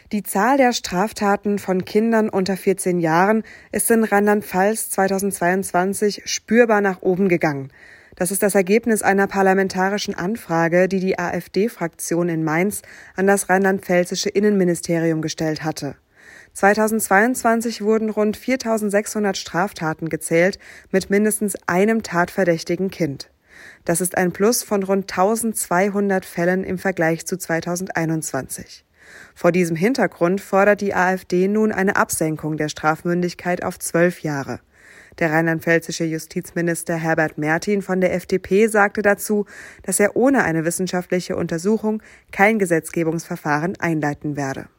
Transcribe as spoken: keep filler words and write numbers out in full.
Die Zahl der Straftaten von Kindern unter vierzehn Jahren ist in Rheinland-Pfalz zweitausendzweiundzwanzig spürbar nach oben gegangen. Das ist das Ergebnis einer parlamentarischen Anfrage, die die AfD-Fraktion in Mainz an das rheinland-pfälzische Innenministerium gestellt hatte. zweitausendzweiundzwanzig wurden rund viertausendsechshundert Straftaten gezählt, mit mindestens einem tatverdächtigen Kind. Das ist ein Plus von rund eintausendzweihundert Fällen im Vergleich zu zweitausendeinundzwanzig. Vor diesem Hintergrund fordert die AfD nun eine Absenkung der Strafmündigkeit auf zwölf Jahre. Der rheinland-pfälzische Justizminister Herbert Mertin von der F D P sagte dazu, dass er ohne eine wissenschaftliche Untersuchung kein Gesetzgebungsverfahren einleiten werde.